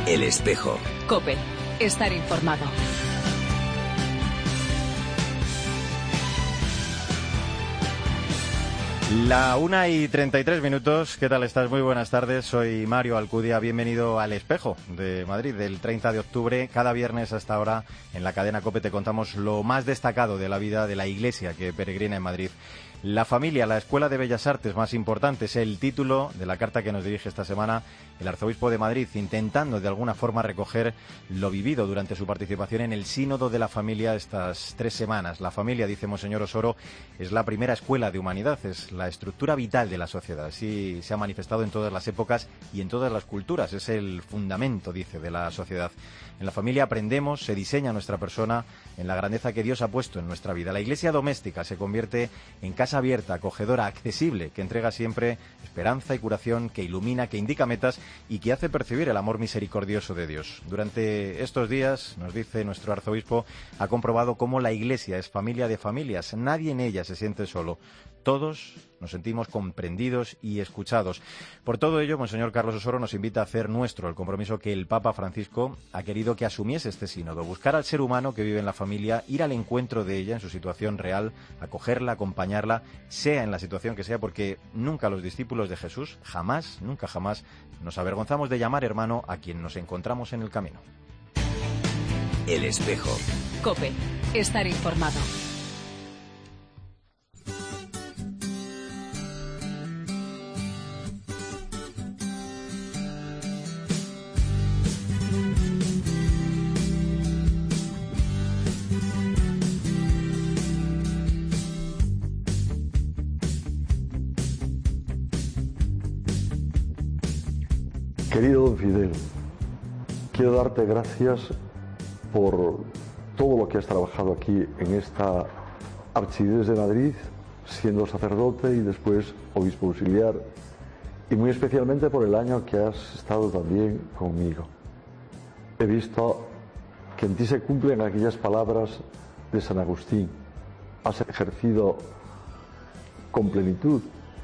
El Espejo. COPE. Estar informado. La 1:33. ¿Qué tal estás? Muy buenas tardes. Soy Mario Alcudia. Bienvenido al Espejo de Madrid del 30 de octubre. Cada viernes a esta hora en la cadena COPE te contamos lo más destacado de la vida de la Iglesia que peregrina en Madrid. La familia, la Escuela de Bellas Artes más importante, es el título de la carta que nos dirige esta semana el arzobispo de Madrid, intentando de alguna forma recoger lo vivido durante su participación en el Sínodo de la Familia estas 3 semanas. La familia, dice Monseñor Osoro, es la primera escuela de humanidad, es la estructura vital de la sociedad. Así se ha manifestado en todas las épocas y en todas las culturas. Es el fundamento, dice, de la sociedad. En la familia aprendemos, se diseña nuestra persona en la grandeza que Dios ha puesto en nuestra vida. La iglesia doméstica se convierte en casa abierta, acogedora, accesible, que entrega siempre esperanza y curación, que ilumina, que indica metas y que hace percibir el amor misericordioso de Dios. Durante estos días, nos dice nuestro arzobispo, ha comprobado cómo la iglesia es familia de familias. Nadie en ella se siente solo. Todos nos sentimos comprendidos y escuchados. Por todo ello, Monseñor Carlos Osoro nos invita a hacer nuestro el compromiso que el Papa Francisco ha querido que asumiese este sínodo, buscar al ser humano que vive en la familia, ir al encuentro de ella en su situación real, acogerla, acompañarla, sea en la situación que sea, porque nunca los discípulos de Jesús, jamás, nunca jamás, nos avergonzamos de llamar hermano a quien nos encontramos en el camino. El Espejo. COPE. Estar informado. Querido don Fidel, quiero darte gracias por todo lo que has trabajado aquí en esta Archidiócesis de Madrid, siendo sacerdote y después obispo auxiliar, y muy especialmente por el año que has estado también conmigo. He visto que en ti se cumplen aquellas palabras de San Agustín. Has ejercido con plenitud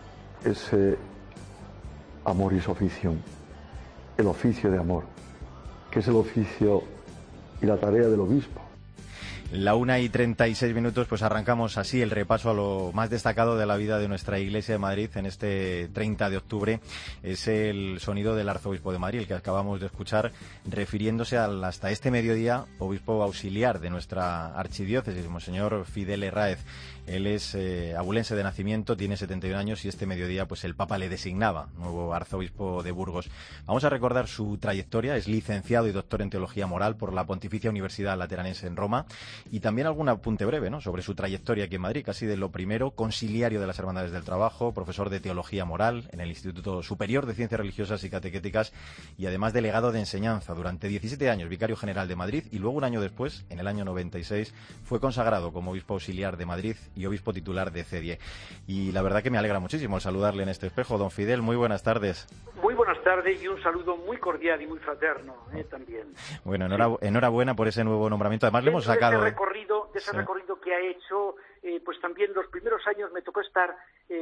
ese amor y esa oficio. El oficio de amor, que es el oficio y la tarea del obispo. La 1:36, pues arrancamos así el repaso a lo más destacado de la vida de nuestra Iglesia de Madrid en este 30 de octubre. Es el sonido del arzobispo de Madrid, el que acabamos de escuchar, refiriéndose al hasta este mediodía obispo auxiliar de nuestra archidiócesis, Monseñor Fidel Herráez. Él es abulense de nacimiento, tiene 71 años y este mediodía pues el Papa le designaba nuevo arzobispo de Burgos. Vamos a recordar su trayectoria. Es licenciado y doctor en Teología Moral por la Pontificia Universidad Lateranense en Roma, y también algún apunte breve, ¿no?, sobre su trayectoria aquí en Madrid, casi de lo primero: conciliario de las Hermandades del Trabajo, profesor de Teología Moral en el Instituto Superior de Ciencias Religiosas y Catequéticas y además delegado de enseñanza durante 17 años, vicario general de Madrid, y luego un año después, en el año 96, fue consagrado como obispo auxiliar de Madrid y obispo titular de Cedie. Y la verdad que me alegra muchísimo saludarle en este espejo. Don Fidel, muy buenas tardes. Muy buenas tardes y un saludo muy cordial y muy fraterno también. Bueno, enhorabuena por ese nuevo nombramiento. Además, le hemos sacado... De ese recorrido que ha hecho, pues también los primeros años me tocó estar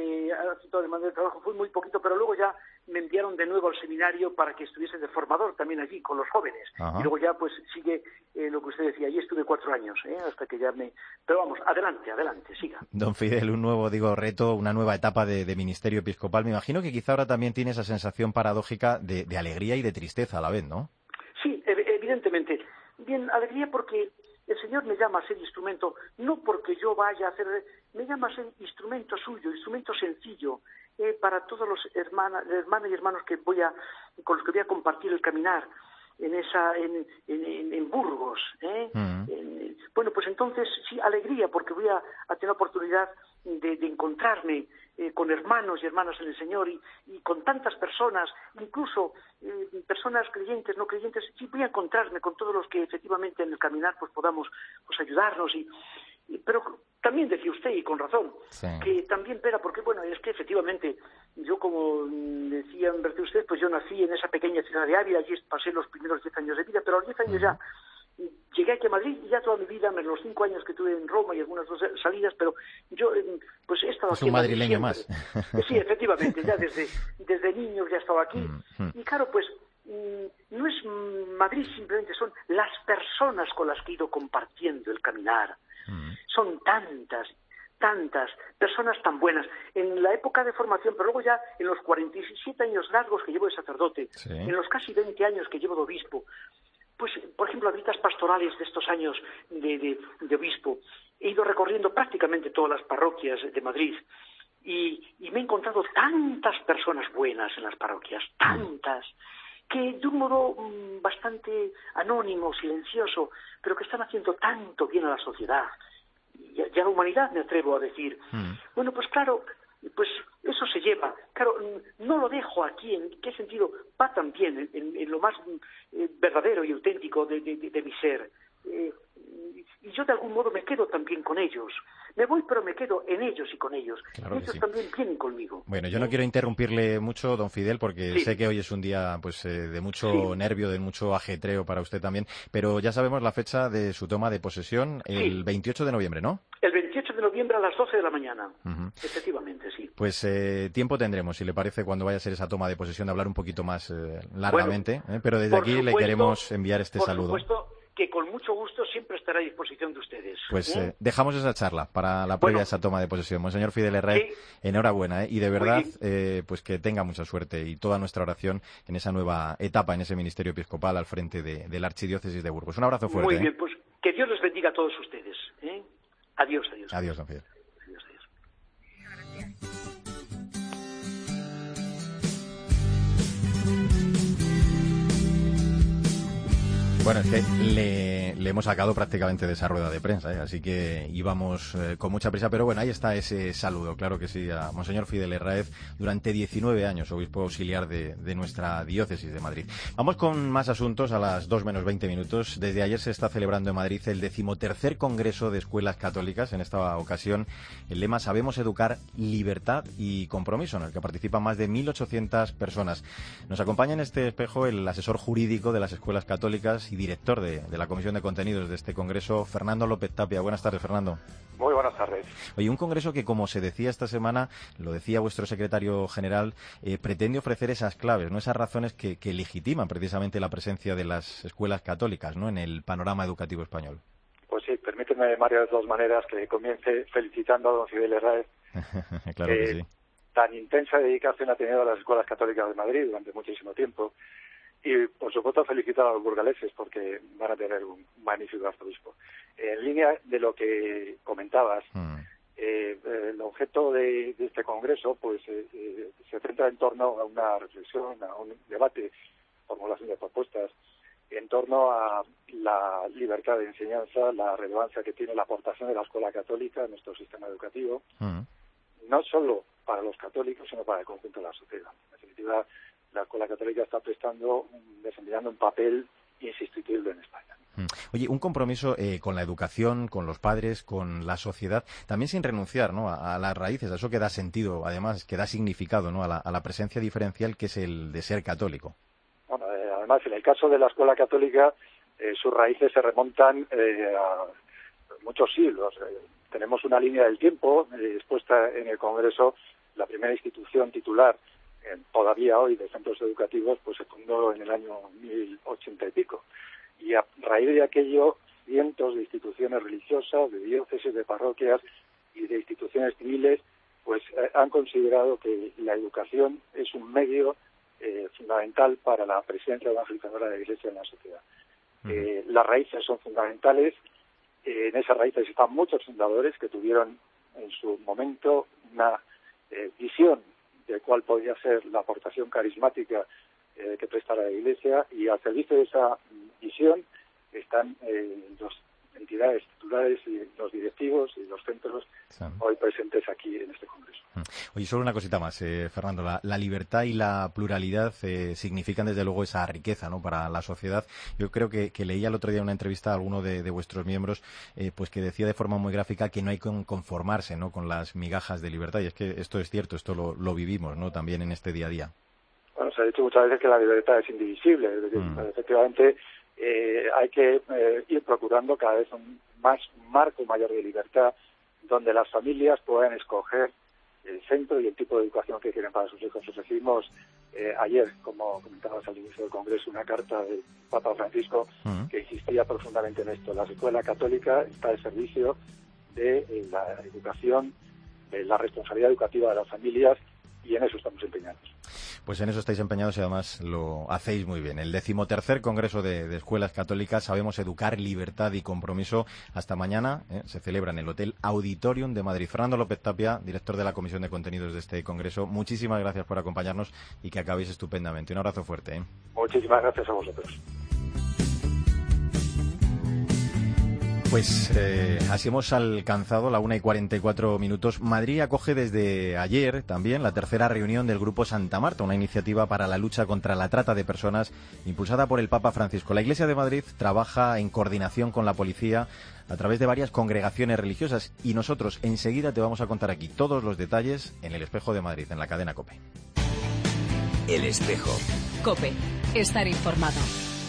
al mando de trabajo, fue muy poquito, pero luego ya me enviaron de nuevo al seminario para que estuviese de formador también allí con los jóvenes. Ajá. Y luego ya pues sigue lo que usted decía, allí estuve 4 años, hasta que ya me... Pero vamos, adelante, siga. Don Fidel, un nuevo, reto, una nueva etapa de ministerio episcopal. Me imagino que quizá ahora también tiene esa sensación paradójica de alegría y de tristeza a la vez, ¿no? Sí, evidentemente. Bien, alegría porque el Señor me llama a ser instrumento, no porque yo vaya a hacer, me llama a ser instrumento suyo, instrumento sencillo, para todos los hermanas y hermanos con los que voy a compartir el caminar en Burgos. Bueno, pues entonces sí, alegría, porque voy a tener oportunidad de encontrarme con hermanos y hermanas en el Señor y con tantas personas, incluso personas creyentes, no creyentes. Sí, voy a encontrarme con todos los que efectivamente en el caminar pues podamos pues ayudarnos pero también decía usted, y con razón, sí, que también porque bueno, es que efectivamente yo, como decía usted, pues yo nací en esa pequeña ciudad de Ávila, allí pasé los primeros 10 años de vida, pero a los 10 años ya llegué aquí a Madrid y ya toda mi vida, menos los 5 años que tuve en Roma y algunas 2 salidas, pero yo pues he estado aquí. Es un madrileño más. Sí, efectivamente, ya desde niño ya estaba aquí. Y claro, pues no es Madrid simplemente, son las personas con las que he ido compartiendo el caminar. Son tantas personas tan buenas. En la época de formación, pero luego ya en los 47 años largos que llevo de sacerdote, en los casi 20 años que llevo de obispo, pues, por ejemplo, las visitas pastorales de estos años de obispo, he ido recorriendo prácticamente todas las parroquias de Madrid y me he encontrado tantas personas buenas en las parroquias, tantas, que de un modo bastante anónimo, silencioso, pero que están haciendo tanto bien a la sociedad y a la humanidad, me atrevo a decir. Bueno, pues claro, pues eso se lleva. Claro, no lo dejo aquí. ¿En qué sentido? Va también en lo más verdadero y auténtico de mi ser. Y yo de algún modo me quedo también con ellos. Me voy, pero me quedo en ellos y con ellos. Claro ellos sí. también vienen conmigo. Bueno, yo no quiero interrumpirle mucho, don Fidel, porque sé que hoy es un día pues de mucho nervio, de mucho ajetreo para usted también, pero ya sabemos la fecha de su toma de posesión, el 28 de noviembre, ¿no? El 28 de noviembre a las 12 de la mañana. Efectivamente, sí. Pues tiempo tendremos, si le parece, cuando vaya a ser esa toma de posesión, de hablar un poquito más largamente, pero desde aquí le queremos enviar este saludo. Por supuesto que con mucho gusto siempre estará a disposición de ustedes. Pues dejamos esa charla para la previa a esa toma de posesión. Monseñor Fidel Herráez, enhorabuena, y de verdad pues que tenga mucha suerte y toda nuestra oración en esa nueva etapa, en ese ministerio episcopal al frente de la Archidiócesis de Burgos. Un abrazo fuerte. Muy bien, pues que Dios les bendiga a todos ustedes. Adiós, adiós. Adiós, don Fidel. Adiós, adiós. Bueno, es que le hemos sacado prácticamente de esa rueda de prensa, así que íbamos con mucha prisa, pero bueno, ahí está ese saludo, claro que sí, a Monseñor Fidel Herráez, durante 19 años, obispo auxiliar de nuestra diócesis de Madrid. Vamos con más asuntos a las 2 menos 20 minutos. Desde ayer se está celebrando en Madrid el 13º Congreso de Escuelas Católicas. En esta ocasión, el lema Sabemos Educar, Libertad y Compromiso, en el que participan más de 1.800 personas. Nos acompaña en este espejo el asesor jurídico de las escuelas católicas y director de la Comisión de Contenidos de este Congreso, Fernando López Tapia. Buenas tardes, Fernando. Muy buenas tardes. Oye, un congreso que, como se decía esta semana, lo decía vuestro secretario general, pretende ofrecer esas claves, ¿no? Esas razones que legitiman precisamente la presencia de las escuelas católicas, ¿no?, en el panorama educativo español. Pues sí, permíteme, Mario, de dos maneras, que comience felicitando a don Fidel Herráez. Claro que sí. Tan intensa dedicación ha tenido a las escuelas católicas de Madrid durante muchísimo tiempo. Y, por supuesto, felicitar a los burgaleses porque van a tener un magnífico arzobispo. En línea de lo que comentabas, el objeto de este congreso pues se centra en torno a una reflexión, a un debate, formulación de propuestas, en torno a la libertad de enseñanza, la relevancia que tiene la aportación de la escuela católica en nuestro sistema educativo, no solo para los católicos, sino para el conjunto de la sociedad. En definitiva, la escuela católica está desempeñando un papel insustituible en España. Oye, un compromiso con la educación, con los padres, con la sociedad, también sin renunciar, ¿no?, a las raíces, a eso que da sentido, además, que da significado, ¿no?, a la presencia diferencial que es el de ser católico. Bueno, además, en el caso de la escuela católica, sus raíces se remontan a muchos siglos. Tenemos una línea del tiempo expuesta en el Congreso. La primera institución titular todavía hoy de centros educativos pues se fundó en el año 1080 y pico, y a raíz de aquello cientos de instituciones religiosas, de diócesis, de parroquias y de instituciones civiles pues han considerado que la educación es un medio fundamental para la presencia evangelizadora de la Iglesia en la sociedad. Las raíces son fundamentales. En esas raíces están muchos fundadores que tuvieron en su momento una visión de cuál podría ser la aportación carismática que prestara la Iglesia, y al servicio de esa visión están las entidades titulares y los directivos y los centros hoy presentes aquí en este Congreso. Oye, solo una cosita más, Fernando. La libertad y la pluralidad significan desde luego esa riqueza, ¿no?, para la sociedad. Yo creo que leía el otro día una entrevista a alguno de vuestros miembros pues que decía de forma muy gráfica que no hay que conformarse, ¿no?, con las migajas de libertad, y es que esto es cierto, esto lo vivimos, ¿no?, también en este día a día. Bueno, se ha dicho muchas veces que la libertad es indivisible. Efectivamente, hay que ir procurando cada vez un marco mayor de libertad, donde las familias puedan escoger el centro y el tipo de educación que quieren para sus hijos. Recibimos ayer, como comentabas al inicio del Congreso, una carta del Papa Francisco que insistía profundamente en esto. La escuela católica está al servicio de la educación, de la responsabilidad educativa de las familias, y en eso estamos empeñados. Pues en eso estáis empeñados y además lo hacéis muy bien. El 13º Congreso de Escuelas Católicas, Sabemos Educar, Libertad y Compromiso. Hasta mañana se celebra en el Hotel Auditorium de Madrid. Fernando López Tapia, director de la Comisión de Contenidos de este Congreso, muchísimas gracias por acompañarnos y que acabéis estupendamente. Un abrazo fuerte. Muchísimas gracias a vosotros. Pues así hemos alcanzado la 1:44. Madrid acoge desde ayer también la tercera reunión del Grupo Santa Marta, una iniciativa para la lucha contra la trata de personas impulsada por el Papa Francisco. La Iglesia de Madrid trabaja en coordinación con la policía a través de varias congregaciones religiosas y nosotros enseguida te vamos a contar aquí todos los detalles en El Espejo de Madrid, en la cadena COPE. El Espejo. COPE. Estar informado.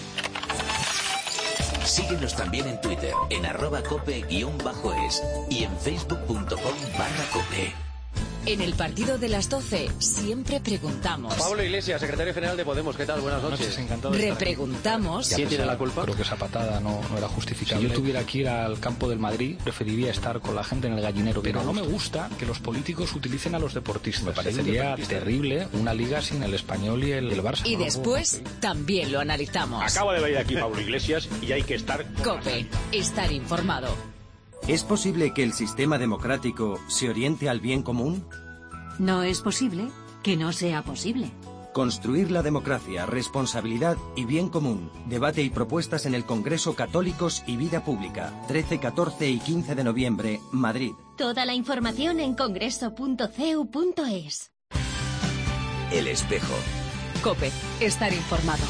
Síguenos también en Twitter, en @cope_es y en facebook.com/cope. En el partido de las 12 siempre preguntamos. Pablo Iglesias, secretario general de Podemos, ¿qué tal? Buenas noches. Encantado de estar aquí. Repreguntamos. ¿Quién tiene la culpa? Creo que esa patada no era justificable. Si yo tuviera que ir al campo del Madrid, preferiría estar con la gente en el gallinero. Pero no me gusta que los políticos utilicen a los deportistas. Me parecería terrible una liga sin el Español y el Barça. Y después también lo analizamos. Acaba de venir aquí Pablo Iglesias y hay que estar... COPE. Estar informado. ¿Es posible que el sistema democrático se oriente al bien común? No es posible que no sea posible. Construir la democracia, responsabilidad y bien común. Debate y propuestas en el Congreso Católicos y Vida Pública. 13, 14 y 15 de noviembre, Madrid. Toda la información en congreso.cu.es. El Espejo. COPE. Estar informado.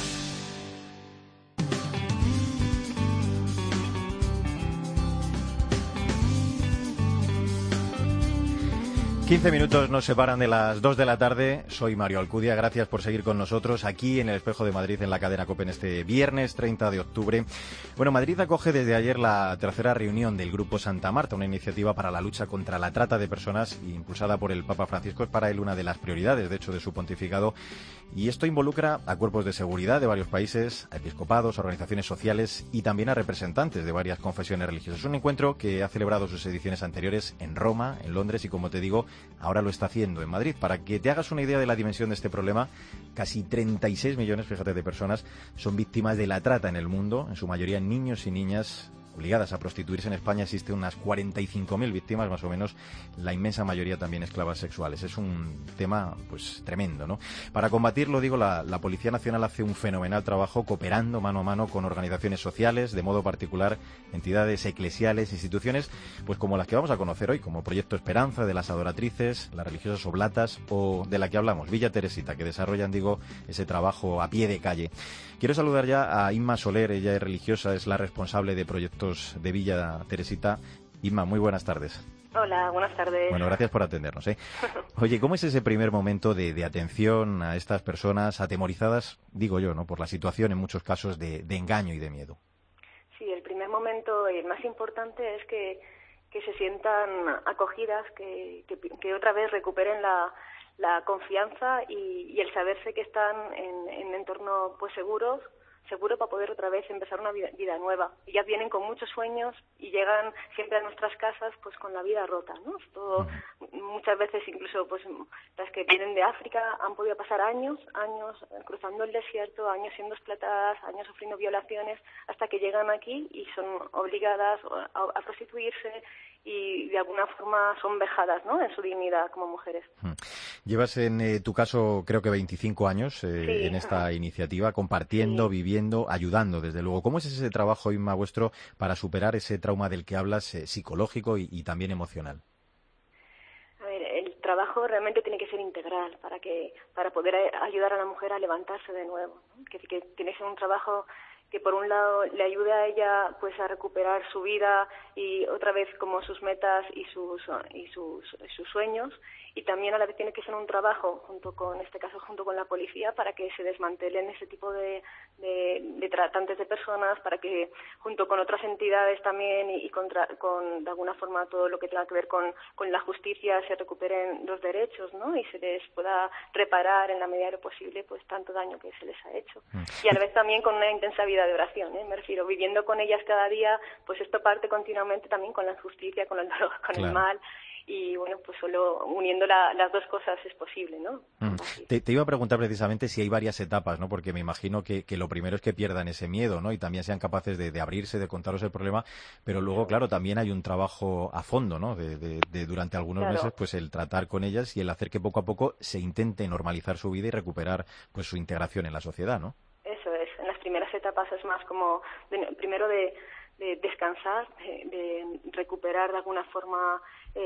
15 minutos nos separan de las 2 de la tarde. Soy Mario Alcudia. Gracias por seguir con nosotros aquí en El Espejo de Madrid, en la cadena COPE, en este viernes 30 de octubre. Bueno, Madrid acoge desde ayer la tercera reunión del Grupo Santa Marta, una iniciativa para la lucha contra la trata de personas impulsada por el Papa Francisco. Es para él una de las prioridades, de hecho, de su pontificado. Y esto involucra a cuerpos de seguridad de varios países, a episcopados, organizaciones sociales y también a representantes de varias confesiones religiosas. Es un encuentro que ha celebrado sus ediciones anteriores en Roma, en Londres y, como te digo, ahora lo está haciendo en Madrid. Para que te hagas una idea de la dimensión de este problema, casi 36 millones, fíjate, de personas son víctimas de la trata en el mundo, en su mayoría niños y niñas obligadas a prostituirse. En España existen unas 45.000 víctimas, más o menos, la inmensa mayoría también esclavas sexuales. Es un tema, pues, tremendo, ¿no? Para combatirlo, digo, la Policía Nacional hace un fenomenal trabajo cooperando mano a mano con organizaciones sociales, de modo particular entidades eclesiales, instituciones, pues como las que vamos a conocer hoy, como Proyecto Esperanza, de las Adoratrices, las religiosas oblatas o de la que hablamos, Villa Teresita, que desarrollan, digo, ese trabajo a pie de calle. Quiero saludar ya a Inma Soler, ella es religiosa, es la responsable de proyectos de Villa Teresita. Inma, muy buenas tardes. Hola, buenas tardes. Bueno, gracias por atendernos, ¿eh? Oye, ¿cómo es ese primer momento de atención a estas personas atemorizadas, digo yo, ¿no?, por la situación en muchos casos de engaño y de miedo? Sí, el primer momento, el más importante, es que se sientan acogidas, que otra vez recuperen la confianza y el saberse que están en entornos, pues, seguro para poder otra vez empezar una vida nueva. Ellas vienen con muchos sueños y llegan siempre a nuestras casas, pues, con la vida rota, ¿no? Esto, muchas veces, incluso, pues, las que vienen de África han podido pasar años cruzando el desierto, años siendo explotadas, años sufriendo violaciones, hasta que llegan aquí y son obligadas a prostituirse y de alguna forma son vejadas, ¿no?, en su dignidad como mujeres. Llevas en tu caso, creo que 25 años sí, en esta iniciativa, compartiendo, sí, viviendo, ayudando, desde luego. ¿Cómo es ese trabajo, Inma, vuestro, para superar ese trauma del que hablas, psicológico y también emocional? A ver, el trabajo realmente tiene que ser integral para poder ayudar a la mujer a levantarse de nuevo, ¿no? Que tiene que ser un trabajo que por un lado le ayude a ella pues a recuperar su vida y otra vez como sus metas y sus sueños, y también a la vez tiene que ser un trabajo junto con la policía para que se desmantelen ese tipo de tratantes de personas, para que junto con otras entidades también y con de alguna forma todo lo que tenga que ver con la justicia se recuperen los derechos, ¿no? Y se les pueda reparar en la medida de lo posible pues tanto daño que se les ha hecho. Y a la vez también con una intensa vida de oración, me refiero, viviendo con ellas cada día, pues esto parte continuamente también con la injusticia, con el dolor, con el mal. Y bueno, pues solo uniendo las dos cosas es posible, ¿no? Te iba a preguntar precisamente si hay varias etapas, ¿no? Porque me imagino que lo primero es que pierdan ese miedo, ¿no? Y también sean capaces de abrirse, de contaros el problema, pero luego, claro, también hay un trabajo a fondo, ¿no? De durante algunos meses, pues el tratar con ellas y el hacer que poco a poco se intente normalizar su vida y recuperar pues su integración en la sociedad, ¿no? Eso es. En las primeras etapas es más como, primero de descansar, de recuperar de alguna forma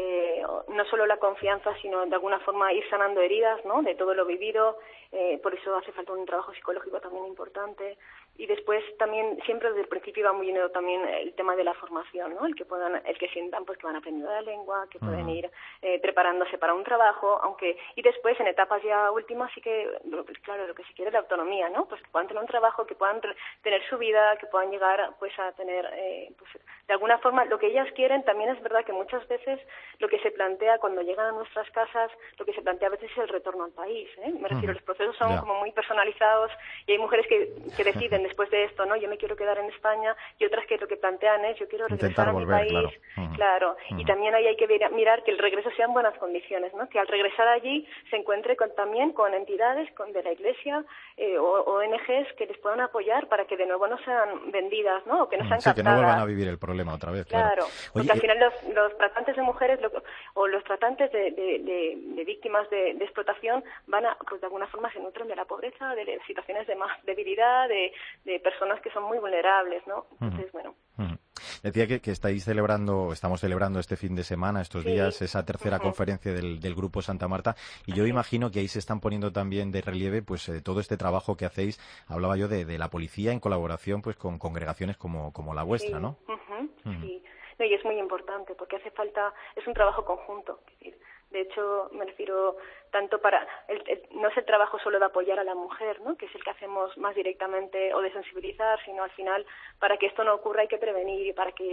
no solo la confianza, sino de alguna forma ir sanando heridas, ¿no? De todo lo vivido, por eso hace falta un trabajo psicológico también importante. Y después también, siempre desde el principio va muy unido también el tema de la formación, ¿no? El que sientan pues que van aprendiendo la lengua, que pueden ir preparándose para un trabajo, y después en etapas ya últimas sí que, claro, lo que se quiere es la autonomía, ¿no? Pues que puedan tener un trabajo, que puedan tener su vida, que puedan llegar pues a tener, pues de alguna forma lo que ellas quieren. También es verdad que muchas veces lo que se plantea cuando llegan a nuestras casas, lo que se plantea a veces es el retorno al país, Me refiero, los procesos son como muy personalizados y hay mujeres que deciden después de esto, ¿no? Yo me quiero quedar en España, y otras que lo que plantean es yo quiero regresar a mi país, claro. Y también ahí hay que mirar que el regreso sea en buenas condiciones, ¿no? Que al regresar allí se encuentre también con entidades de la Iglesia o ONGs que les puedan apoyar para que de nuevo no sean vendidas, ¿no? O que no sean captadas. Que no vuelvan a vivir el problema otra vez, claro. Porque al final los tratantes de mujeres o los tratantes de víctimas de explotación van a, pues de alguna forma se nutren de la pobreza, de situaciones de más debilidad, de personas que son muy vulnerables, ¿no? Entonces, bueno. Decía que estamos celebrando este fin de semana, estos días, esa tercera conferencia del Grupo Santa Marta, y yo imagino que ahí se están poniendo también de relieve pues todo este trabajo que hacéis. Hablaba yo de la policía en colaboración pues con congregaciones como la vuestra, ¿no? Sí. No, y es muy importante porque hace falta, es un trabajo conjunto. Es decir, de hecho, me refiero tanto para no es el trabajo solo de apoyar a la mujer, ¿no? Que es el que hacemos más directamente, o de sensibilizar, sino al final para que esto no ocurra hay que prevenir,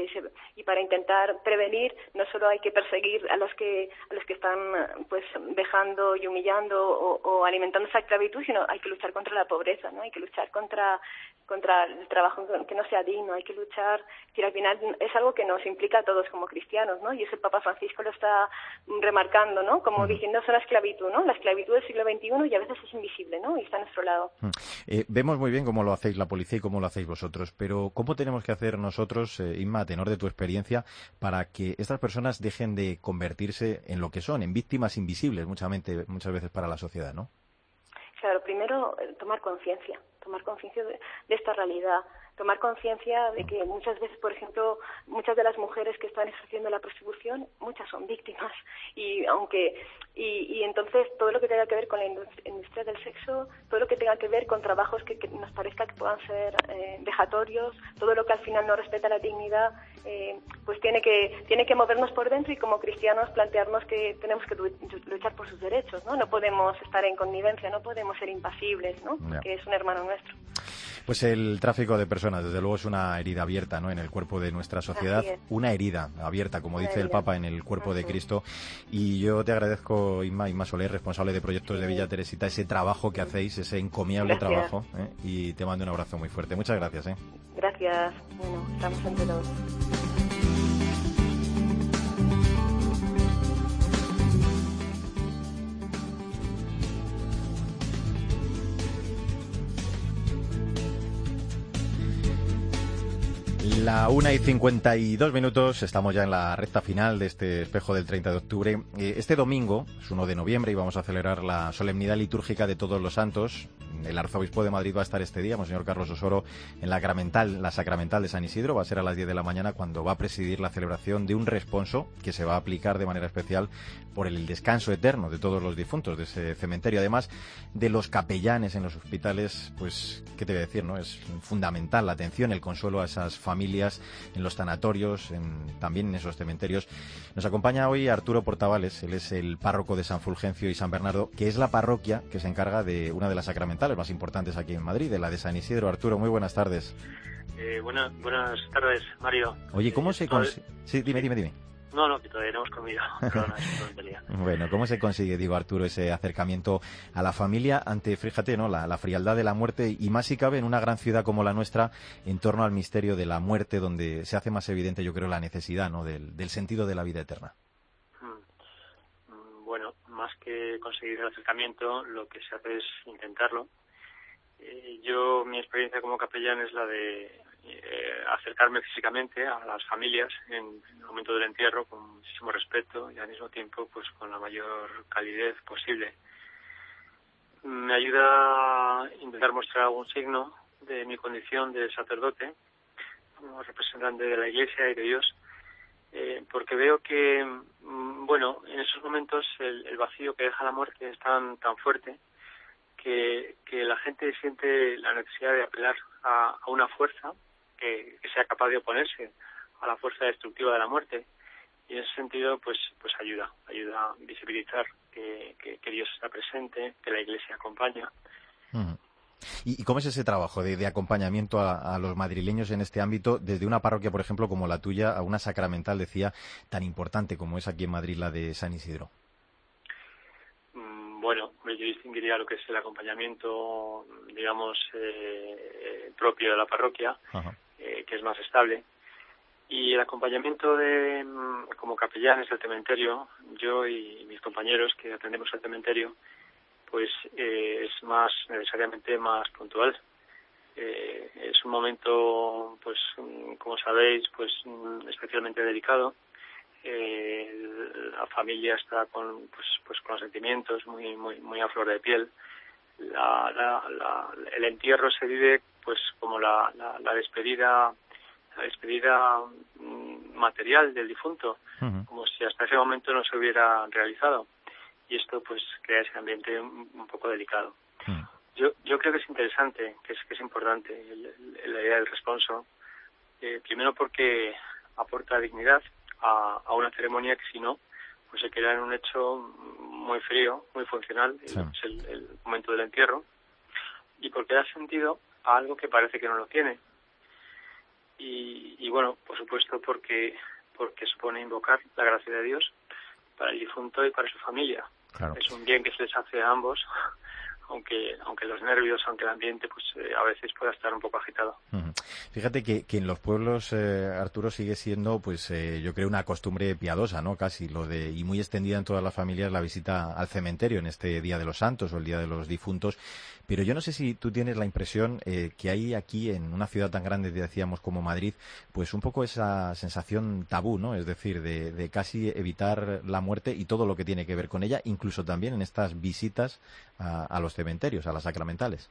y para intentar prevenir no solo hay que perseguir a los que están pues vejando y humillando o alimentando esa esclavitud, sino hay que luchar contra la pobreza, ¿no? Hay que luchar contra el trabajo que no sea digno, hay que luchar, que al final es algo que nos implica a todos como cristianos, ¿no? Y eso el Papa Francisco lo está remarcando, ¿no? Como diciendo, es una esclavitud, ¿no? La esclavitud del siglo XXI y a veces es invisible, ¿no? Y está a nuestro lado. Vemos muy bien cómo lo hacéis la policía y cómo lo hacéis vosotros, pero ¿cómo tenemos que hacer nosotros, Inma, a tenor de tu experiencia, para que estas personas dejen de convertirse en lo que son, en víctimas invisibles muchas veces para la sociedad, ¿no? Claro, primero tomar conciencia de esta realidad, tomar conciencia de que muchas veces, por ejemplo, muchas de las mujeres que están ejerciendo la prostitución, muchas son víctimas, y entonces todo lo que tenga que ver con la industria del sexo, todo lo que tenga que ver con trabajos que nos parezca que puedan ser vejatorios, todo lo que al final no respeta la dignidad, pues tiene que movernos por dentro, y como cristianos plantearnos que tenemos que luchar por sus derechos, ¿no? No podemos estar en connivencia, no podemos ser impasibles, ¿no? Porque es un hermano nuestro. Pues el tráfico de personas, desde luego, es una herida abierta, ¿no?, en el cuerpo de nuestra sociedad, una herida abierta, como dice el Papa, en el cuerpo de Cristo. Y yo te agradezco, Inma Soler, responsable de proyectos de Villa Teresita, ese trabajo que hacéis, ese encomiable trabajo, y te mando un abrazo muy fuerte. Muchas gracias. Gracias. Bueno, estamos entre todos. La 1:52, estamos ya en la recta final de este espejo del 30 de octubre. Este domingo, es 1 de noviembre, y vamos a celebrar la solemnidad litúrgica de Todos los Santos. El arzobispo de Madrid va a estar este día, Monseñor Carlos Osoro, en la sacramental de San Isidro. Va a ser a las 10 de la mañana cuando va a presidir la celebración de un responso que se va a aplicar de manera especial por el descanso eterno de todos los difuntos de ese cementerio. Además de los capellanes en los hospitales, pues, ¿qué te voy a decir, no? Es fundamental la atención, el consuelo a esas familias en los sanatorios, también en esos cementerios. Nos acompaña hoy Arturo Portavales. Él es el párroco de San Fulgencio y San Bernardo, que es la parroquia que se encarga de una de las sacramentales más importantes aquí en Madrid, de la de San Isidro. Arturo, muy buenas tardes. Buenas tardes, Mario. Oye, ¿cómo se consigue? Sí, dime. No, que todavía no hemos comido. Perdona, Bueno, ¿cómo se consigue, digo, Arturo, ese acercamiento a la familia ante, fíjate, ¿no?, la frialdad de la muerte, y más si cabe en una gran ciudad como la nuestra, en torno al misterio de la muerte, donde se hace más evidente, yo creo, la necesidad, ¿no?, del sentido de la vida eterna? Bueno, más que conseguir el acercamiento, lo que se hace es intentarlo. Mi experiencia como capellán es la de acercarme físicamente a las familias en el momento del entierro con muchísimo respeto y al mismo tiempo pues con la mayor calidez posible. Me ayuda a intentar mostrar algún signo de mi condición de sacerdote, como representante de la Iglesia y de Dios, porque veo que, en esos momentos el vacío que deja la muerte es tan fuerte que la gente siente la necesidad de apelar a una fuerza que sea capaz de oponerse a la fuerza destructiva de la muerte, y en ese sentido pues ayuda a visibilizar que Dios está presente, que la Iglesia acompaña. Uh-huh. ¿Y cómo es ese trabajo de acompañamiento a los madrileños en este ámbito, desde una parroquia, por ejemplo, como la tuya, a una sacramental, decía, tan importante como es aquí en Madrid la de San Isidro? Bueno, yo distinguiría lo que es el acompañamiento, digamos, propio de la parroquia, uh-huh, que es más estable. Y el acompañamiento como capellanes del cementerio, yo y mis compañeros que atendemos al cementerio, pues es necesariamente más puntual. Es un momento, pues como sabéis, pues especialmente delicado. La familia está con los sentimientos muy a flor de piel. El entierro se vive pues como la despedida material del difunto, uh-huh, como si hasta ese momento no se hubiera realizado, y esto pues crea ese ambiente un poco delicado. Uh-huh. Yo creo que es interesante, que es importante la idea del responso, primero porque aporta dignidad a una ceremonia que si no pues se queda en un hecho muy frío, muy funcional, sí, es el momento del entierro, y porque da sentido a algo que parece que no lo tiene. Y bueno, por supuesto porque supone invocar la gracia de Dios para el difunto y para su familia. Claro. Es un bien que se les hace a ambos, aunque los nervios, aunque el ambiente pues a veces pueda estar un poco agitado. Uh-huh. Fíjate que en los pueblos, Arturo, sigue siendo, pues yo creo, una costumbre piadosa, ¿no? Casi y muy extendida en todas las familias, la visita al cementerio en este Día de los Santos o el Día de los Difuntos. Pero yo no sé si tú tienes la impresión que hay aquí, en una ciudad tan grande, decíamos, como Madrid, pues un poco esa sensación tabú, ¿no? Es decir, de casi evitar la muerte y todo lo que tiene que ver con ella, incluso también en estas visitas a los cementerios, a las sacramentales.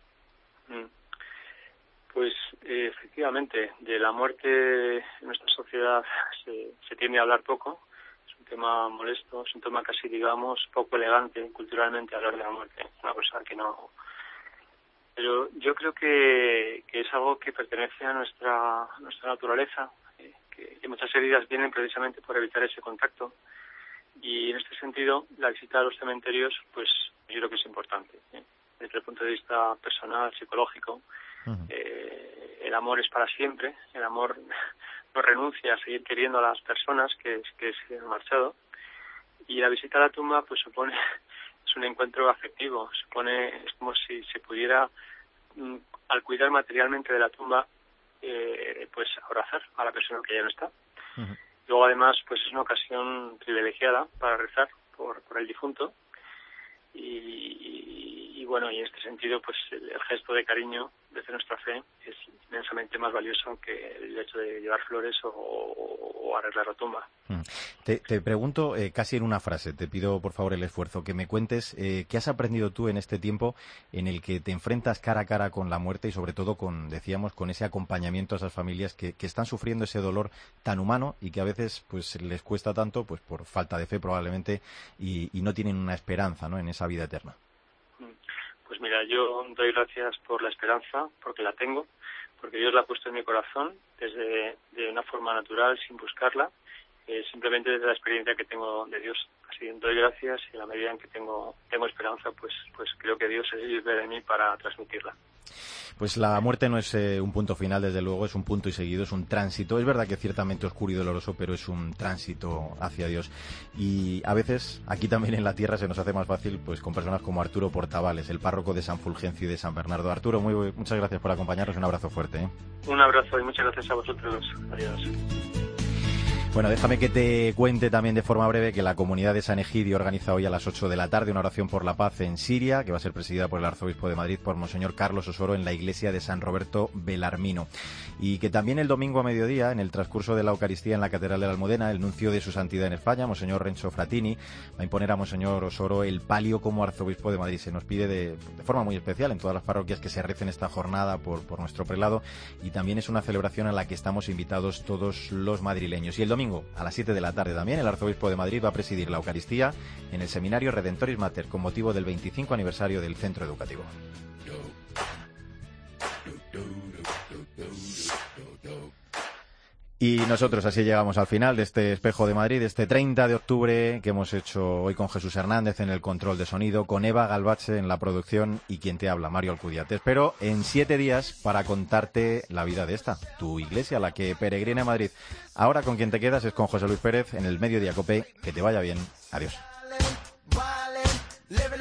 Pues efectivamente, de la muerte en nuestra sociedad se tiende a hablar poco. Es un tema molesto, es un tema casi, digamos, poco elegante culturalmente hablar de la muerte. Una cosa que no... Pero yo creo que es algo que pertenece a nuestra naturaleza, que muchas heridas vienen precisamente por evitar ese contacto. Y en este sentido, la visita a los cementerios, pues yo creo que es importante, desde el punto de vista personal, psicológico. Uh-huh. El amor es para siempre, el amor no renuncia a seguir queriendo a las personas que se han marchado, y la visita a la tumba pues es un encuentro afectivo, es como si se pudiera, al cuidar materialmente de la tumba, pues abrazar a la persona que ya no está. Uh-huh. Luego además pues es una ocasión privilegiada para rezar por el difunto, y bueno, y en este sentido pues el gesto de cariño desde nuestra fe es inmensamente más valioso que el hecho de llevar flores o arreglar la tumba. Te pregunto casi en una frase, te pido por favor el esfuerzo, que me cuentes qué has aprendido tú en este tiempo en el que te enfrentas cara a cara con la muerte y sobre todo con ese acompañamiento a esas familias que están sufriendo ese dolor tan humano y que a veces pues les cuesta tanto pues por falta de fe probablemente y no tienen una esperanza, ¿no?, en esa vida eterna. Pues mira, yo doy gracias por la esperanza, porque la tengo, porque Dios la ha puesto en mi corazón de una forma natural, sin buscarla, simplemente desde la experiencia que tengo de Dios. Así que doy gracias y en la medida en que tengo esperanza, pues creo que Dios vive de mí para transmitirla. Pues la muerte no es un punto final, desde luego, es un punto y seguido, es un tránsito. Es verdad que ciertamente oscuro y doloroso, pero es un tránsito hacia Dios. Y a veces, aquí también en la tierra, se nos hace más fácil pues con personas como Arturo Portavales, el párroco de San Fulgencio y de San Bernardo. Arturo, muchas gracias por acompañarnos, un abrazo fuerte. Un abrazo y muchas gracias a vosotros. Adiós. Bueno, déjame que te cuente también de forma breve que la comunidad de San Egidio organiza hoy a las 8 de la tarde una oración por la paz en Siria, que va a ser presidida por el arzobispo de Madrid, por Monseñor Carlos Osoro, en la iglesia de San Roberto Belarmino. Y que también el domingo a mediodía, en el transcurso de la Eucaristía en la Catedral de la Almudena, el nuncio de su santidad en España, Monseñor Renzo Fratini, va a imponer a Monseñor Osoro el palio como arzobispo de Madrid. Se nos pide de forma muy especial en todas las parroquias que se recen esta jornada por nuestro prelado, y también es una celebración a la que estamos invitados todos los madrileños. Y el domingo, a las 7 de la tarde también, el arzobispo de Madrid va a presidir la Eucaristía en el seminario Redentoris Mater con motivo del 25 aniversario del centro educativo. Y nosotros así llegamos al final de este Espejo de Madrid, este 30 de octubre que hemos hecho hoy con Jesús Hernández en el control de sonido, con Eva Galvache en la producción y quien te habla, Mario Alcudia. Te espero en 7 días para contarte la vida de tu iglesia, la que peregrina a Madrid. Ahora con quien te quedas es con José Luis Pérez en el Mediodía COPE. Que te vaya bien. Adiós.